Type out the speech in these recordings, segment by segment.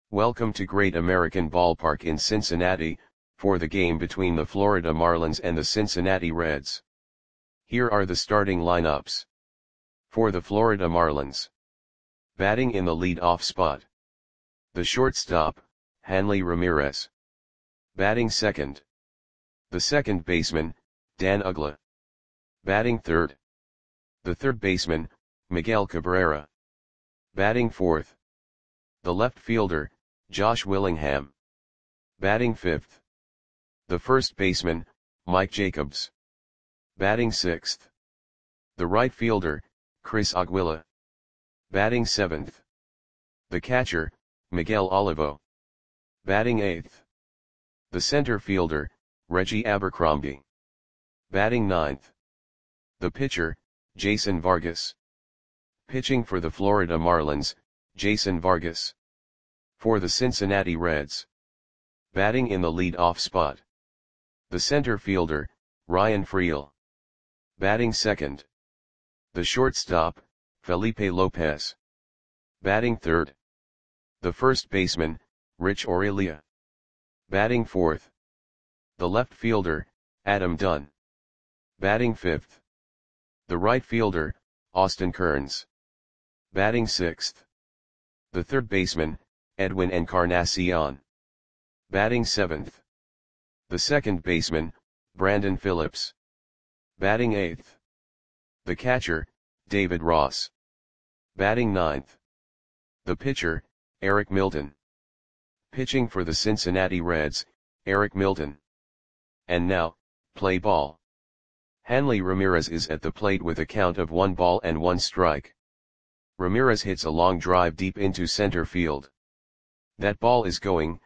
Welcome to Great American Ballpark in Cincinnati, for the game between the Florida Marlins and the Cincinnati Reds. Here are the starting lineups. For the Florida Marlins. Batting in the lead-off spot. The shortstop, Hanley Ramirez. Batting second. The second baseman, Dan Uggla. Batting third. The third baseman, Miguel Cabrera. Batting fourth. The left fielder, Josh Willingham. Batting fifth. The first baseman, Mike Jacobs. Batting sixth. The right fielder, Chris Aguila. Batting seventh. The catcher, Miguel Olivo. Batting eighth. The center fielder, Reggie Abercrombie. Batting ninth. The pitcher, Jason Vargas. Pitching for the Florida Marlins, Jason Vargas. For the Cincinnati Reds. Batting in the lead-off spot. The center fielder, Ryan Freel. Batting second. The shortstop, Felipe Lopez. Batting third. The first baseman, Rich Aurelia. Batting fourth. The left fielder, Adam Dunn. Batting fifth. The right fielder, Austin Kearns. Batting sixth. The third baseman, Edwin Encarnacion. Batting seventh. The second baseman, Brandon Phillips. Batting eighth. The catcher, David Ross. Batting ninth. The pitcher, Eric Milton. Pitching for the Cincinnati Reds, Eric Milton. And now, play ball. Hanley Ramirez is at the plate with a count of 1 ball and 1 strike. Ramirez hits a long drive deep into center field. That ball is gone.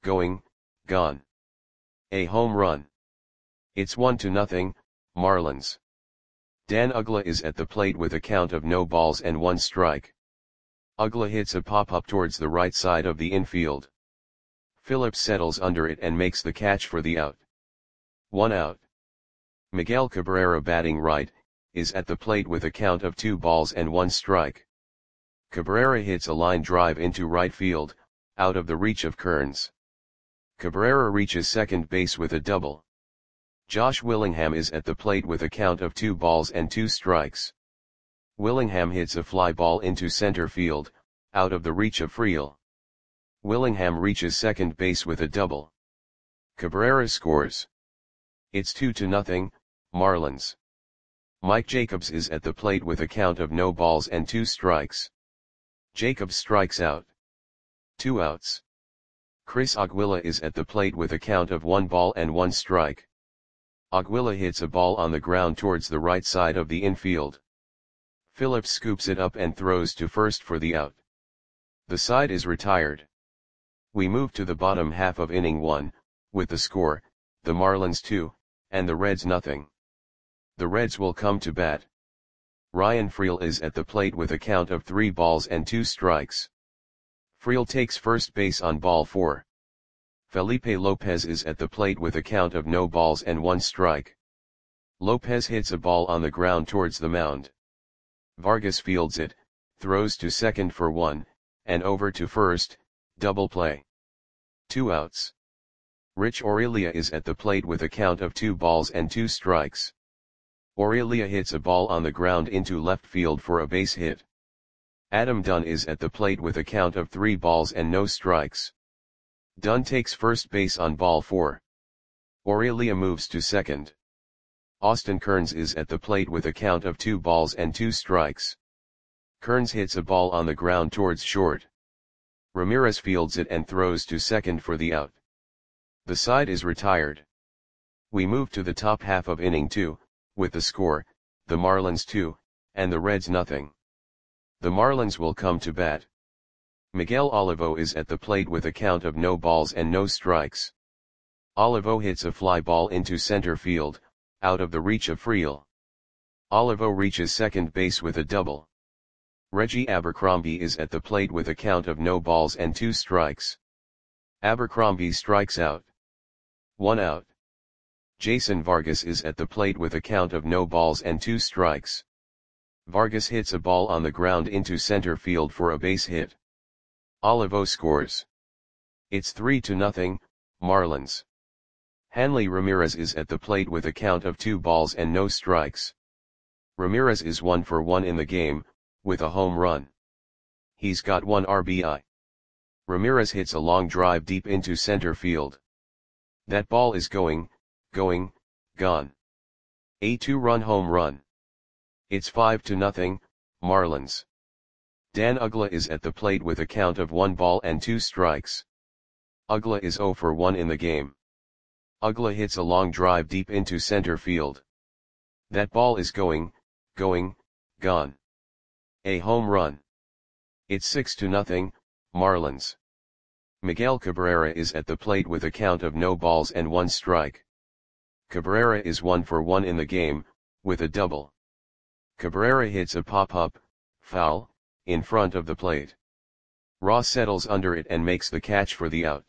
A home run. It's 1-0, Marlins. Dan Uggla is at the plate with a count of no balls and 1 strike. Uggla hits a pop-up towards the right side of the infield. Phillips settles under it and makes the catch for the out. 1 out. Miguel Cabrera, batting right, is at the plate with a count of 2 balls and 1 strike. Cabrera hits a line drive into right field, out of the reach of Kearns. Cabrera reaches second base with a double. Josh Willingham is at the plate with a count of 2 balls and 2 strikes. Willingham hits a fly ball into center field, out of the reach of Freel. Willingham reaches second base with a double. Cabrera scores. It's 2-0, Marlins. Mike Jacobs is at the plate with a count of no balls and 2 strikes. Jacobs strikes out. 2 outs. Chris Aguila is at the plate with a count of 1 ball and 1 strike. Aguila hits a ball on the ground towards the right side of the infield. Phillips scoops it up and throws to first for the out. The side is retired. We move to the bottom half of inning 1, with the score, the Marlins 2, and the Reds 0. The Reds will come to bat. Ryan Freel is at the plate with a count of 3 balls and 2 strikes. Freel takes first base on ball 4. Felipe Lopez is at the plate with a count of no balls and 1 strike. Lopez hits a ball on the ground towards the mound. Vargas fields it, throws to second for 1, and over to first, double play. 2 outs. Rich Aurelia is at the plate with a count of 2 balls and 2 strikes. Aurelia hits a ball on the ground into left field for a base hit. Adam Dunn is at the plate with a count of 3 balls and no strikes. Dunn takes first base on ball 4. Aurelia moves to second. Austin Kearns is at the plate with a count of 2 balls and 2 strikes. Kearns hits a ball on the ground towards short. Ramirez fields it and throws to second for the out. The side is retired. We move to the top half of inning 2, with the score, the Marlins 2, and the Reds 0. The Marlins will come to bat. Miguel Olivo is at the plate with a count of no balls and no strikes. Olivo hits a fly ball into center field, out of the reach of Freel. Olivo reaches second base with a double. Reggie Abercrombie is at the plate with a count of no balls and 2 strikes. Abercrombie strikes out. 1 out. Jason Vargas is at the plate with a count of no balls and 2 strikes. Vargas hits a ball on the ground into center field for a base hit. Olivo scores. It's 3-0, Marlins. Hanley Ramirez is at the plate with a count of 2 balls and no strikes. Ramirez is 1 for 1 in the game, with a home run. He's got 1 RBI. Ramirez hits a long drive deep into center field. That ball is going, gone. A 2-run home run. It's 5-0, Marlins. Dan Uggla is at the plate with a count of 1 ball and 2 strikes. Uggla is 0 for 1 in the game. Uggla hits a long drive deep into center field. That ball is going, gone. A home run. It's 6-0, Marlins. Miguel Cabrera is at the plate with a count of no balls and 1 strike. Cabrera is 1 for 1 in the game, with a double. Cabrera hits a pop-up, foul, in front of the plate. Ross settles under it and makes the catch for the out.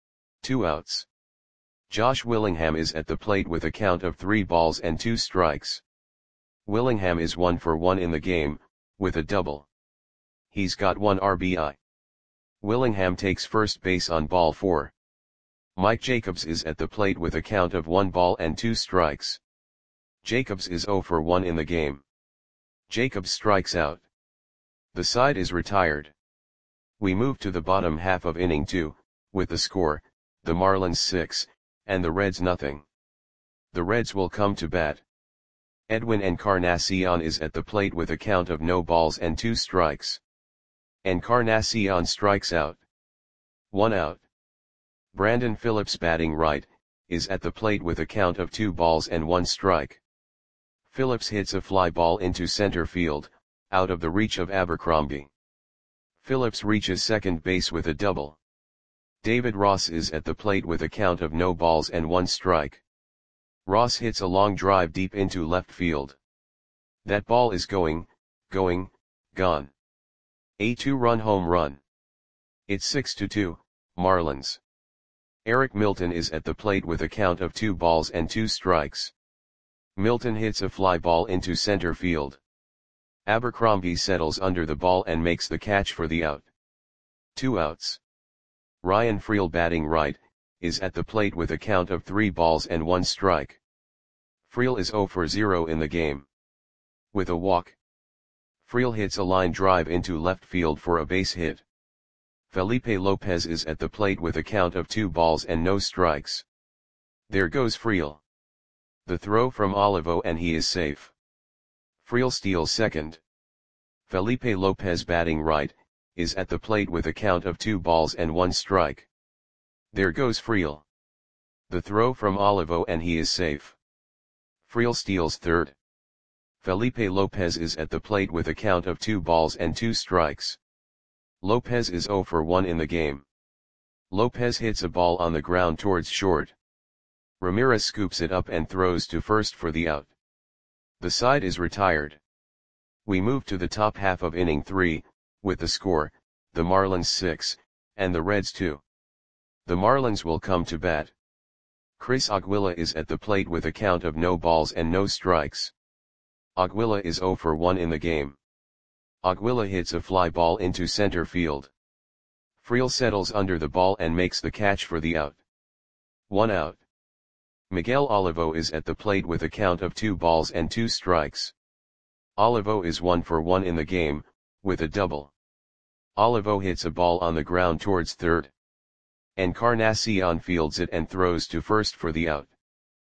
2 outs. Josh Willingham is at the plate with a count of 3 balls and 2 strikes. Willingham is 1 for 1 in the game, with a double. He's got 1 RBI. Willingham takes first base on ball 4. Mike Jacobs is at the plate with a count of 1 ball and 2 strikes. Jacobs is 0 for 1 in the game. Jacobs strikes out. The side is retired. We move to the bottom half of inning 2, with the score, the Marlins 6, and the Reds nothing. The Reds will come to bat. Edwin Encarnacion is at the plate with a count of no balls and 2 strikes. Encarnacion strikes out. 1 out. Brandon Phillips batting right, is at the plate with a count of 2 balls and 1 strike. Phillips hits a fly ball into center field, out of the reach of Abercrombie. Phillips reaches second base with a double. David Ross is at the plate with a count of no balls and 1 strike. Ross hits a long drive deep into left field. That ball is going, gone. A 2-run home run. It's 6-2, Marlins. Eric Milton is at the plate with a count of 2 balls and 2 strikes. Milton hits a fly ball into center field. Abercrombie settles under the ball and makes the catch for the out. 2 outs. Ryan Freel batting right, is at the plate with a count of 3 balls and 1 strike. Freel is 0 for 0 in the game. With a walk. Freel hits a line drive into left field for a base hit. Felipe Lopez is at the plate with a count of 2 balls and no strikes. There goes Freel. The throw from Olivo and he is safe. Freel steals second. Felipe Lopez batting right, is at the plate with a count of 2 balls and 1 strike. There goes Freel. The throw from Olivo and he is safe. Freel steals third. Felipe Lopez is at the plate with a count of 2 balls and 2 strikes. Lopez is 0 for 1 in the game. Lopez hits a ball on the ground towards short. Ramirez scoops it up and throws to first for the out. The side is retired. We move to the top half of inning 3, with the score, the Marlins 6, and the Reds 2. The Marlins will come to bat. Chris Aguila is at the plate with a count of no balls and no strikes. Aguila is 0 for 1 in the game. Aguila hits a fly ball into center field. Freel settles under the ball and makes the catch for the out. 1 out. Miguel Olivo is at the plate with a count of 2 balls and 2 strikes. Olivo is 1 for 1 in the game, with a double. Olivo hits a ball on the ground towards third. Encarnacion fields it and throws to first for the out.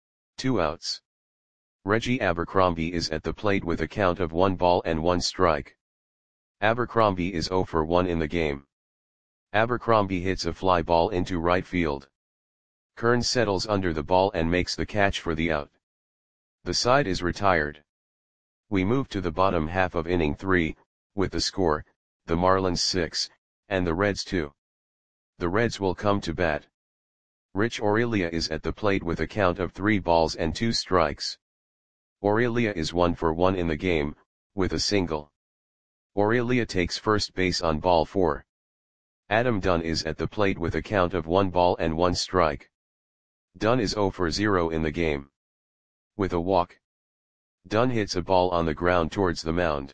2 outs. Reggie Abercrombie is at the plate with a count of 1 ball and 1 strike. Abercrombie is 0 for 1 in the game. Abercrombie hits a fly ball into right field. Kern settles under the ball and makes the catch for the out. The side is retired. We move to the bottom half of inning 3, with the score, the Marlins 6, and the Reds 2. The Reds will come to bat. Rich Aurelia is at the plate with a count of 3 balls and 2 strikes. Aurelia is 1 for 1 in the game, with a single. Aurelia takes first base on ball 4. Adam Dunn is at the plate with a count of 1 ball and 1 strike. Dunn is 0 for 0 in the game. With a walk. Dunn hits a ball on the ground towards the mound.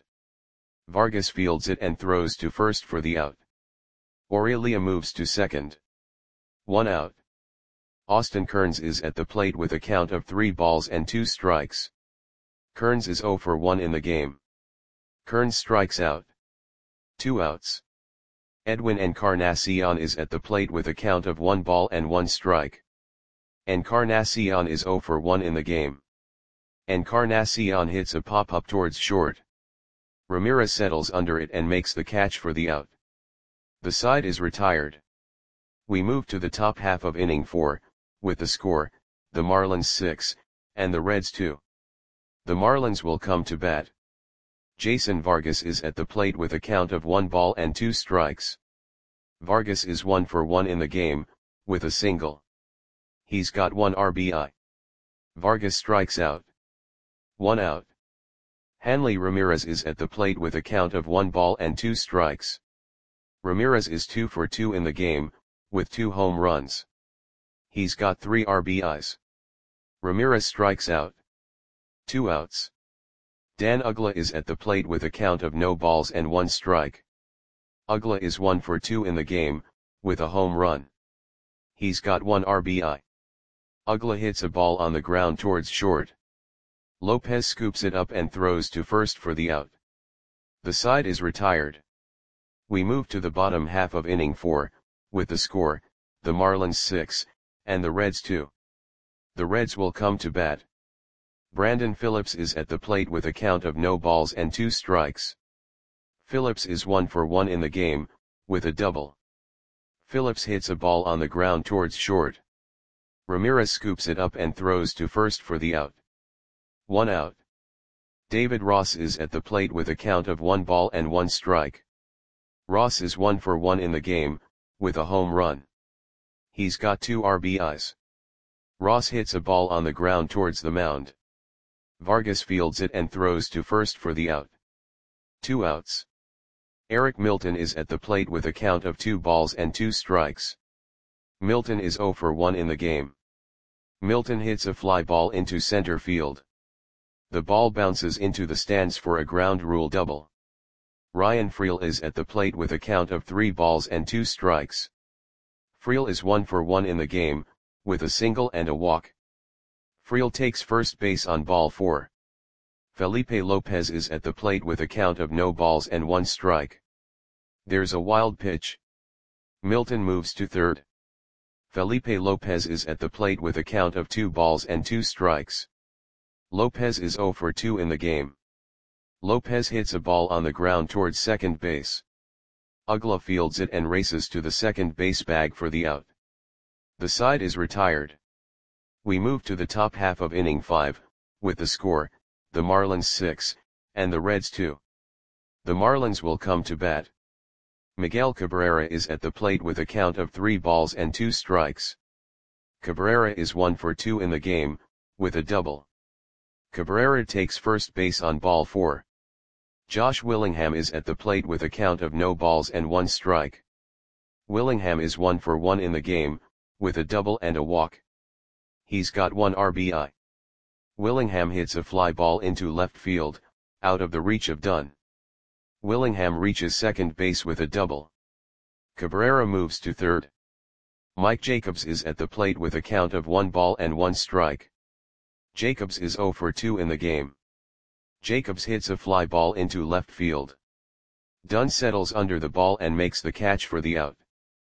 Vargas fields it and throws to first for the out. Aurelia moves to second. 1 out. Austin Kearns is at the plate with a count of 3 balls and 2 strikes. Kearns is 0 for 1 in the game. Kearns strikes out. 2 outs. Edwin Encarnacion is at the plate with a count of 1 ball and 1 strike. Encarnacion is 0 for 1 in the game. Encarnacion hits a pop-up towards short. Ramirez settles under it and makes the catch for the out. The side is retired. We move to the top half of inning 4, with the score, the Marlins 6, and the Reds 2. The Marlins will come to bat. Jason Vargas is at the plate with a count of 1 ball and 2 strikes. Vargas is 1 for 1 in the game, with a single. He's got 1 RBI. Vargas strikes out. 1 out. Hanley Ramirez is at the plate with a count of 1 ball and 2 strikes. Ramirez is 2 for 2 in the game, with 2 home runs. He's got 3 RBIs. Ramirez strikes out. 2 outs. Dan Uggla is at the plate with a count of no balls and 1 strike. Uggla is 1 for 2 in the game, with a home run. He's got 1 RBI. Uggla hits a ball on the ground towards short. Lopez scoops it up and throws to first for the out. The side is retired. We move to the bottom half of inning 4, with the score, the Marlins 6, and the Reds 2. The Reds will come to bat. Brandon Phillips is at the plate with a count of no balls and 2 strikes. Phillips is 1 for 1 in the game, with a double. Phillips hits a ball on the ground towards short. Ramirez scoops it up and throws to first for the out. 1 out. David Ross is at the plate with a count of 1 ball and 1 strike. Ross is 1 for 1 in the game, with a home run. He's got 2 RBIs. Ross hits a ball on the ground towards the mound. Vargas fields it and throws to first for the out. 2 outs. Eric Milton is at the plate with a count of 2 balls and 2 strikes. Milton is 0 for 1 in the game. Milton hits a fly ball into center field. The ball bounces into the stands for a ground rule double. Ryan Freel is at the plate with a count of 3 balls and 2 strikes. Freel is 1 for 1 in the game, with a single and a walk. Freel takes first base on ball 4. Felipe Lopez is at the plate with a count of no balls and 1 strike. There's a wild pitch. Milton moves to third. Felipe Lopez is at the plate with a count of 2 balls and 2 strikes. Lopez is 0 for 2 in the game. Lopez hits a ball on the ground towards second base. Uggla fields it and races to the second base bag for the out. The side is retired. We move to the top half of inning 5, with the score, the Marlins 6, and the Reds 2. The Marlins will come to bat. Miguel Cabrera is at the plate with a count of 3 balls and 2 strikes. Cabrera is 1 for 2 in the game, with a double. Cabrera takes first base on ball 4. Josh Willingham is at the plate with a count of no balls and 1 strike. Willingham is 1 for 1 in the game, with a double and a walk. He's got 1 RBI. Willingham hits a fly ball into left field, out of the reach of Dunn. Willingham reaches second base with a double. Cabrera moves to third. Mike Jacobs is at the plate with a count of 1 ball and 1 strike. Jacobs is 0 for 2 in the game. Jacobs hits a fly ball into left field. Dunn settles under the ball and makes the catch for the out.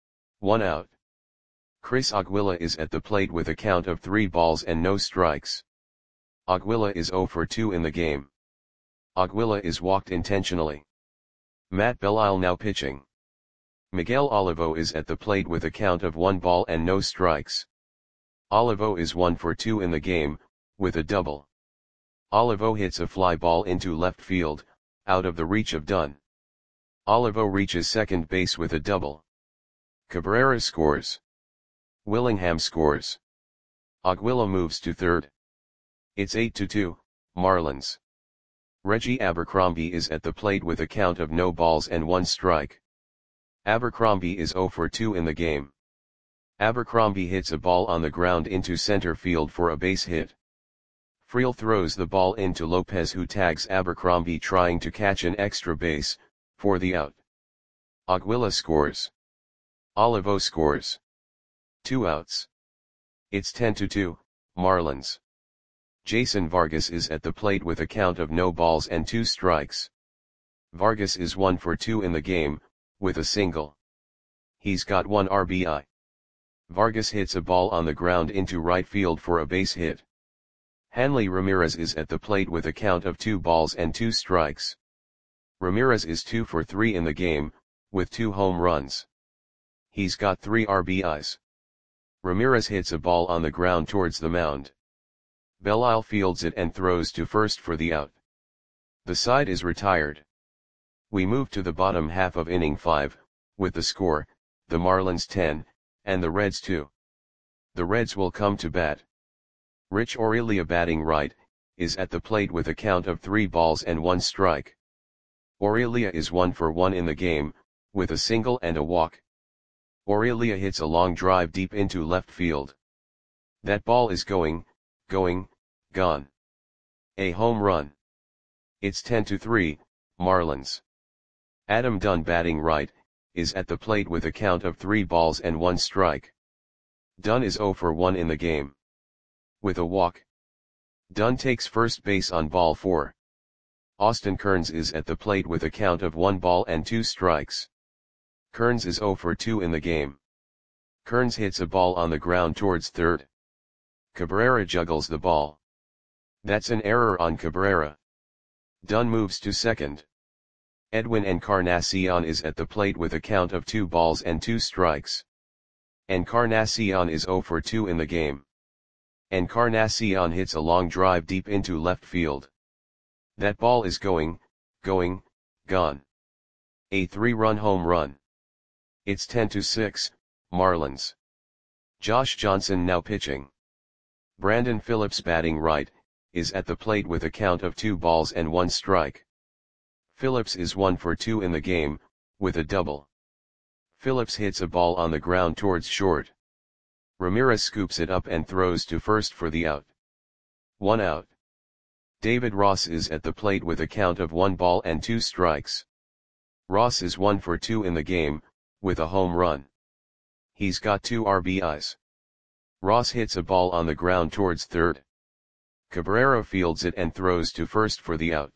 1 out. Chris Aguila is at the plate with a count of 3 balls and no strikes. Aguila is 0 for 2 in the game. Aguila is walked intentionally. Matt Belisle now pitching. Miguel Olivo is at the plate with a count of 1 ball and no strikes. Olivo is 1 for 2 in the game, with a double. Olivo hits a fly ball into left field, out of the reach of Dunn. Olivo reaches second base with a double. Cabrera scores. Willingham scores. Aguila moves to third. It's 8-2, Marlins. Reggie Abercrombie is at the plate with a count of no balls and 1 strike. Abercrombie is 0 for 2 in the game. Abercrombie hits a ball on the ground into center field for a base hit. Freel throws the ball into Lopez, who tags Abercrombie trying to catch an extra base, for the out. Aguila scores. Olivo scores. 2 outs. It's 10-2, Marlins. Jason Vargas is at the plate with a count of no balls and 2 strikes. Vargas is 1 for 2 in the game, with a single. He's got 1 RBI. Vargas hits a ball on the ground into right field for a base hit. Hanley Ramirez is at the plate with a count of 2 balls and 2 strikes. Ramirez is 2 for 3 in the game, with 2 home runs. He's got 3 RBIs. Ramirez hits a ball on the ground towards the mound. Belle fields it and throws to first for the out. The side is retired. We move to the bottom half of inning 5, with the score, the Marlins 10, and the Reds 2. The Reds will come to bat. Rich Aurelia, batting right, is at the plate with a count of 3 balls and 1 strike. Aurelia is 1 for 1 in the game, with a single and a walk. Aurelia hits a long drive deep into left field. That ball is going, gone. A home run. It's 10-3, Marlins. Adam Dunn, batting right, is at the plate with a count of 3 balls and 1 strike. Dunn is 0 for 1 in the game. With a walk. Dunn takes first base on ball 4. Austin Kearns is at the plate with a count of 1 ball and 2 strikes. Kearns is 0 for 2 in the game. Kearns hits a ball on the ground towards third. Cabrera juggles the ball. That's an error on Cabrera. Dunn moves to second. Edwin Encarnacion is at the plate with a count of 2 balls and 2 strikes. Encarnacion is 0 for 2 in the game. Encarnacion hits a long drive deep into left field. That ball is going, gone. A 3-run home run. It's 10-6, Marlins. Josh Johnson now pitching. Brandon Phillips, batting right, is at the plate with a count of 2 balls and 1 strike. Phillips is 1 for 2 in the game, with a double. Phillips hits a ball on the ground towards short. Ramirez scoops it up and throws to first for the out. 1 out. David Ross is at the plate with a count of 1 ball and 2 strikes. Ross is 1 for 2 in the game, with a home run. He's got 2 RBIs. Ross hits a ball on the ground towards third. Cabrera fields it and throws to first for the out.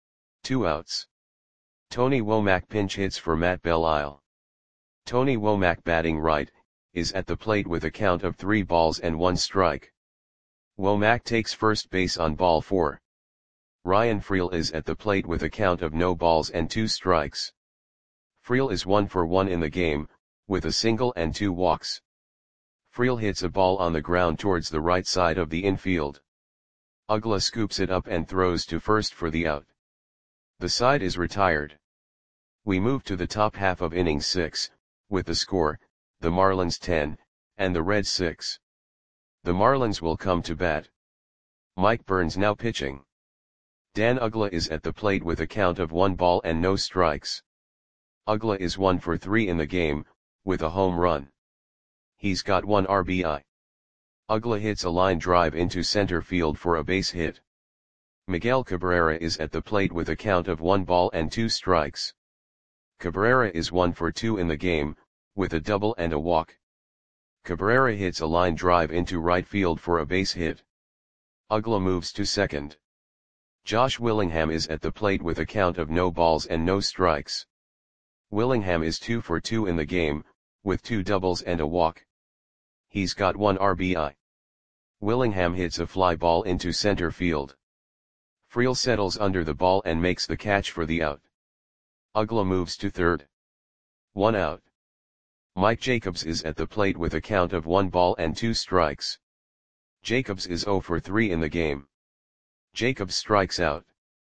2 outs. Tony Womack pinch hits for Matt Belle. Tony Womack, batting right, is at the plate with a count of 3 balls and 1 strike. Womack takes first base on ball 4. Ryan Freel is at the plate with a count of no balls and 2 strikes. Freel is 1 for 1 in the game, with a single and 2 walks. Freel hits a ball on the ground towards the right side of the infield. Uggla scoops it up and throws to first for the out. The side is retired. We move to the top half of inning 6, with the score, the Marlins 10, and the Reds 6. The Marlins will come to bat. Mike Burns now pitching. Dan Uggla is at the plate with a count of 1 ball and no strikes. Uggla is 1 for 3 in the game, with a home run. He's got 1 RBI. Uggla hits a line drive into center field for a base hit. Miguel Cabrera is at the plate with a count of 1 ball and 2 strikes. Cabrera is 1 for 2 in the game, with a double and a walk. Cabrera hits a line drive into right field for a base hit. Uggla moves to second. Josh Willingham is at the plate with a count of no balls and no strikes. Willingham is 2 for 2 in the game, with 2 doubles and a walk. He's got 1 RBI. Willingham hits a fly ball into center field. Freel settles under the ball and makes the catch for the out. Uggla moves to third. 1 out. Mike Jacobs is at the plate with a count of 1 ball and 2 strikes. Jacobs is 0 for 3 in the game. Jacobs strikes out.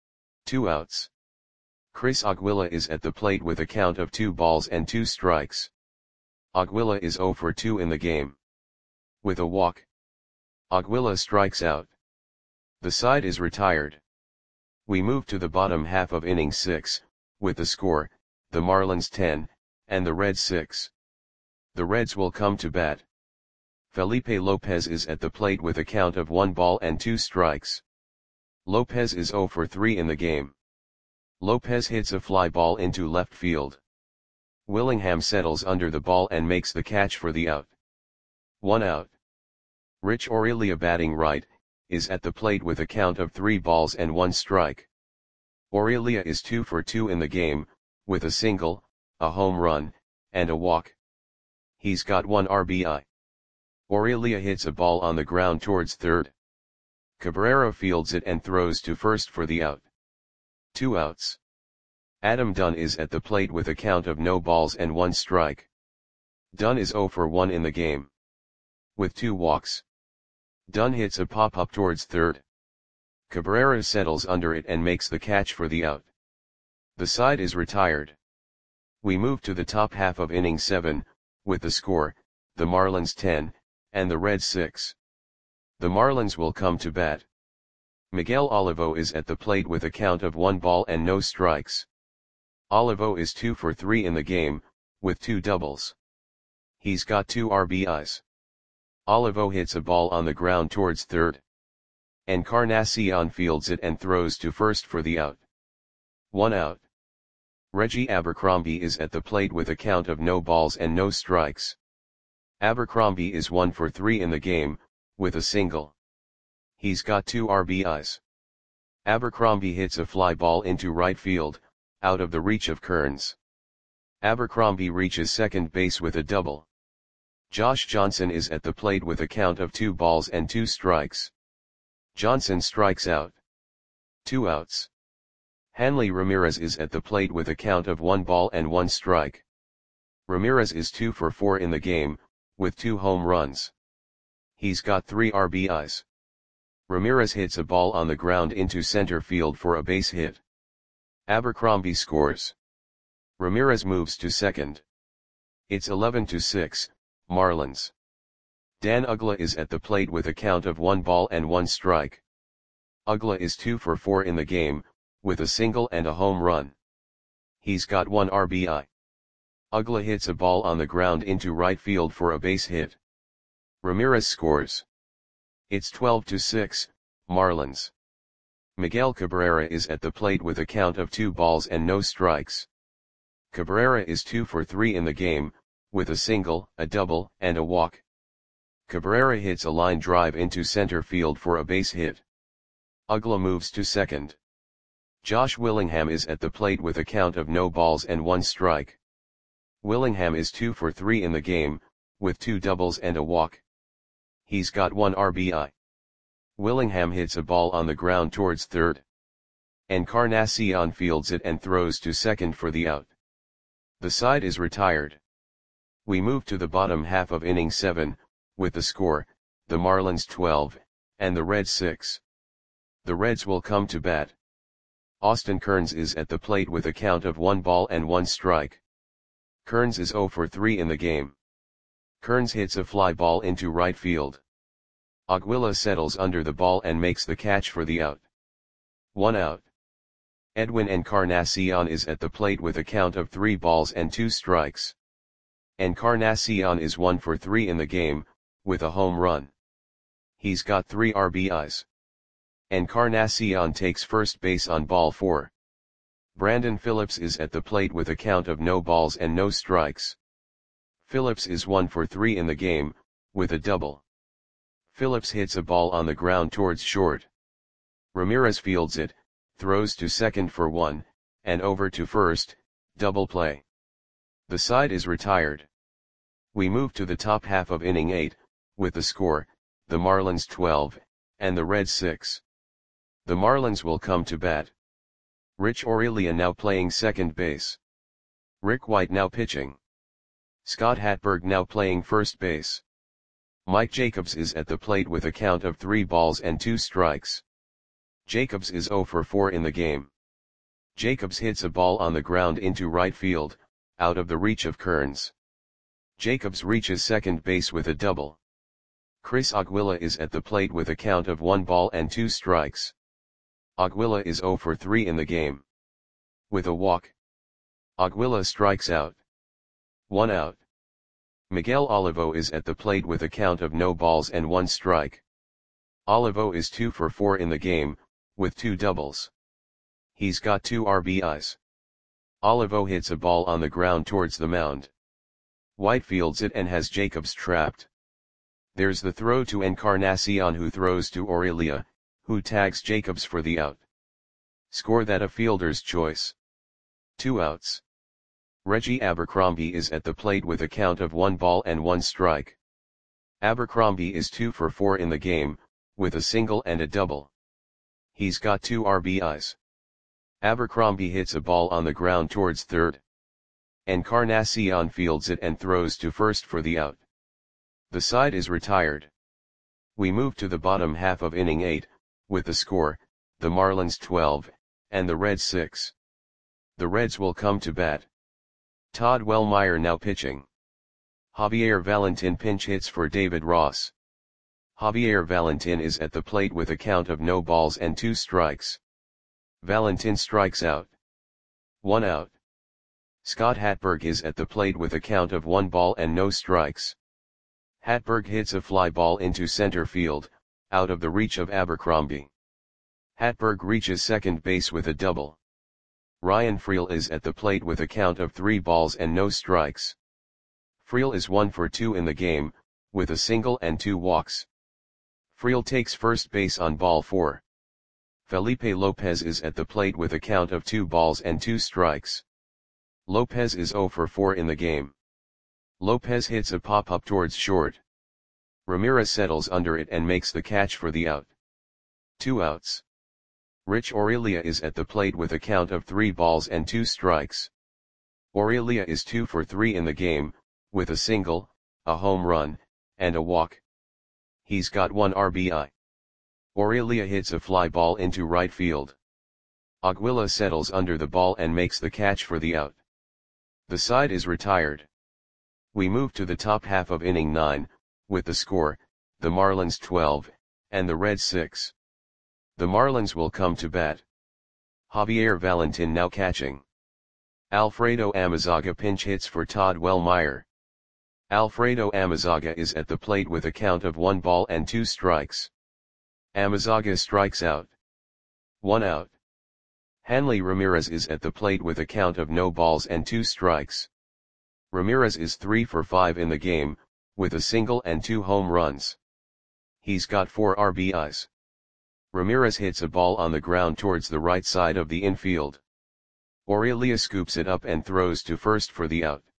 2 outs. Chris Aguila is at the plate with a count of 2 balls and 2 strikes. Aguila is 0 for 2 in the game. With a walk. Aguila strikes out. The side is retired. We move to the bottom half of inning 6, with the score, the Marlins 10, and the Reds 6. The Reds will come to bat. Felipe Lopez is at the plate with a count of 1 ball and 2 strikes. Lopez is 0 for 3 in the game. Lopez hits a fly ball into left field. Willingham settles under the ball and makes the catch for the out. 1 out. Rich Aurelia batting right, is at the plate with a count of 3 balls and 1 strike. Aurelia is 2 for 2 in the game, with a single, a home run, and a walk. He's got 1 RBI. Aurelia hits a ball on the ground towards third. Cabrera fields it and throws to first for the out. 2 outs. Adam Dunn is at the plate with a count of no balls and 1 strike. Dunn is 0 for 1 in the game, with 2 walks. Dunn hits a pop-up towards third. Cabrera settles under it and makes the catch for the out. The side is retired. We move to the top half of inning 7, with the score, the Marlins 10, and the Reds 6. The Marlins will come to bat. Miguel Olivo is at the plate with a count of 1 ball and no strikes. Olivo is 2 for 3 in the game, with 2 doubles. He's got 2 RBIs. Olivo hits a ball on the ground towards third. Encarnacion fields it and throws to first for the out. 1 out. Reggie Abercrombie is at the plate with a count of no balls and no strikes. Abercrombie is 1 for 3 in the game, with a single. He's got 2 RBIs. Abercrombie hits a fly ball into right field, out of the reach of Kearns. Abercrombie reaches second base with a double. Josh Johnson is at the plate with a count of 2 balls and 2 strikes. Johnson strikes out. 2 outs. Hanley Ramirez is at the plate with a count of 1 ball and 1 strike. Ramirez is 2 for 4 in the game, with 2 home runs. He's got 3 RBIs. Ramirez hits a ball on the ground into center field for a base hit. Abercrombie scores. Ramirez moves to second. It's 11-6, Marlins. Dan Uggla is at the plate with a count of 1 ball and 1 strike. Uggla is 2 for 4 in the game, with a single and a home run. He's got 1 RBI. Uggla hits a ball on the ground into right field for a base hit. Ramirez scores. It's 12-6, Marlins. Miguel Cabrera is at the plate with a count of 2 balls and no strikes. Cabrera is 2 for 3 in the game, with a single, a double, and a walk. Cabrera hits a line drive into center field for a base hit. Uggla moves to second. Josh Willingham is at the plate with a count of no balls and 1 strike. Willingham is 2 for 3 in the game, with 2 doubles and a walk. He's got 1 RBI. Willingham hits a ball on the ground towards third. Encarnacion fields it and throws to second for the out. The side is retired. We move to the bottom half of inning 7, with the score, the Marlins 12, and the Reds 6. The Reds will come to bat. Austin Kearns is at the plate with a count of 1 ball and 1 strike. Kearns is 0 for 3 in the game. Kearns hits a fly ball into right field. Aguila settles under the ball and makes the catch for the out. 1 out. Edwin Encarnacion is at the plate with a count of 3 balls and 2 strikes. Encarnacion is 1 for 3 in the game, with a home run. He's got 3 RBIs. Encarnacion takes first base on ball 4. Brandon Phillips is at the plate with a count of no balls and no strikes. Phillips is 1 for 3 in the game, with a double. Phillips hits a ball on the ground towards short. Ramirez fields it, throws to second for 1, and over to first, double play. The side is retired. We move to the top half of inning 8, with the score, the Marlins 12, and the Reds 6. The Marlins will come to bat. Rich Aurelia now playing second base. Rick White now pitching. Scott Hatberg now playing first base. Mike Jacobs is at the plate with a count of 3 balls and 2 strikes. Jacobs is 0 for 4 in the game. Jacobs hits a ball on the ground into right field, out of the reach of Kearns. Jacobs reaches second base with a double. Chris Aguila is at the plate with a count of 1 ball and 2 strikes. Aguila is 0 for 3 in the game. With a walk. Aguila strikes out. 1 out. Miguel Olivo is at the plate with a count of no balls and 1 strike. Olivo is 2 for 4 in the game, with 2 doubles. He's got 2 RBIs. Olivo hits a ball on the ground towards the mound. White fields it and has Jacobs trapped. There's the throw to Encarnacion, who throws to Aurelia, who tags Jacobs for the out. Score that a fielder's choice. 2 outs. Reggie Abercrombie is at the plate with a count of 1 ball and 1 strike. Abercrombie is 2 for 4 in the game, with a single and a double. He's got 2 RBIs. Abercrombie hits a ball on the ground towards third. Encarnacion fields it and throws to first for the out. The side is retired. We move to the bottom half of inning 8, with the score, the Marlins 12, and the Reds 6. The Reds will come to bat. Todd Wellmeyer now pitching. Javier Valentin pinch hits for David Ross. Javier Valentin is at the plate with a count of no balls and 2 strikes. Valentin strikes out. 1 out. Scott Hatberg is at the plate with a count of 1 ball and no strikes. Hatberg hits a fly ball into center field, out of the reach of Abercrombie. Hatberg reaches second base with a double. Ryan Freel is at the plate with a count of 3 balls and no strikes. Freel is 1 for 2 in the game, with a single and 2 walks. Freel takes first base on ball 4. Felipe Lopez is at the plate with a count of 2 balls and 2 strikes. Lopez is 0 for 4 in the game. Lopez hits a pop-up towards short. Ramirez settles under it and makes the catch for the out. 2 outs. Rich Aurelia is at the plate with a count of 3 balls and 2 strikes. Aurelia is 2 for 3 in the game, with a single, a home run, and a walk. He's got 1 RBI. Aurelia hits a fly ball into right field. Aguila settles under the ball and makes the catch for the out. The side is retired. We move to the top half of inning 9, with the score, the Marlins 12, and the Reds 6. The Marlins will come to bat. Javier Valentin now catching. Alfredo Amezaga pinch hits for Todd Wellmeyer. Alfredo Amezaga is at the plate with a count of 1 ball and 2 strikes. Amezaga strikes out. 1 out. Hanley Ramirez is at the plate with a count of no balls and 2 strikes. Ramirez is 3 for 5 in the game, with a single and 2 home runs. He's got 4 RBIs. Ramirez hits a ball on the ground towards the right side of the infield. Aurelia scoops it up and throws to first for the out.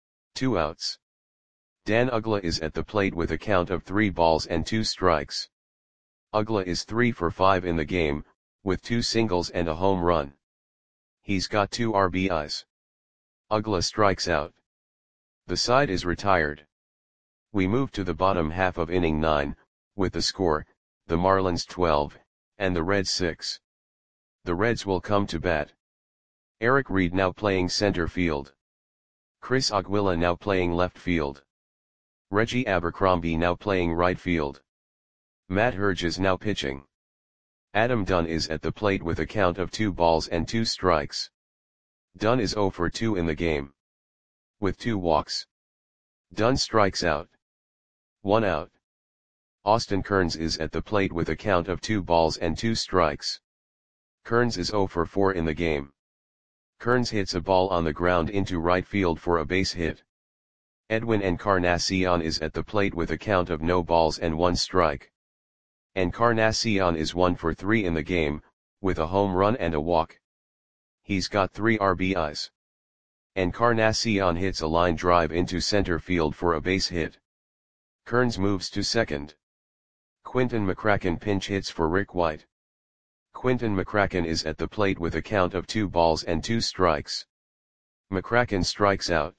2 outs. Dan Uggla is at the plate with a count of 3 balls and 2 strikes. Uggla is 3 for 5 in the game, with 2 singles and a home run. He's got 2 RBIs. Uggla strikes out. The side is retired. We move to the bottom half of inning 9, with the score, the Marlins 12, and the Reds 6. The Reds will come to bat. Eric Reed now playing center field. Chris Aguila now playing left field. Reggie Abercrombie now playing right field. Matt Herges now pitching. Adam Dunn is at the plate with a count of 2 balls and 2 strikes. Dunn is 0 for 2 in the game. With 2 walks. Dunn strikes out. 1 out. Austin Kearns is at the plate with a count of 2 balls and 2 strikes. Kearns is 0 for 4 in the game. Kearns hits a ball on the ground into right field for a base hit. Edwin Encarnacion is at the plate with a count of no balls and 1 strike. Encarnacion is 1 for 3 in the game, with a home run and a walk. He's got 3 RBIs. Encarnacion hits a line drive into center field for a base hit. Kearns moves to second. Quinton McCracken pinch hits for Rick White. Quinton McCracken is at the plate with a count of 2 balls and 2 strikes. McCracken strikes out.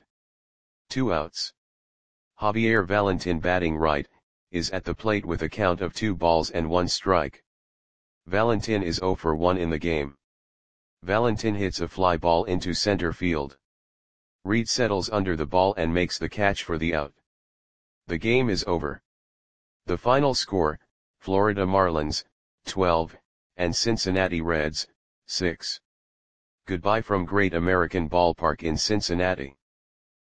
2 outs. Javier Valentin batting right, is at the plate with a count of 2 balls and 1 strike. Valentin is 0 for 1 in the game. Valentin hits a fly ball into center field. Reed settles under the ball and makes the catch for the out. The game is over. The final score, Florida Marlins, 12, and Cincinnati Reds, 6. Goodbye from Great American Ballpark in Cincinnati.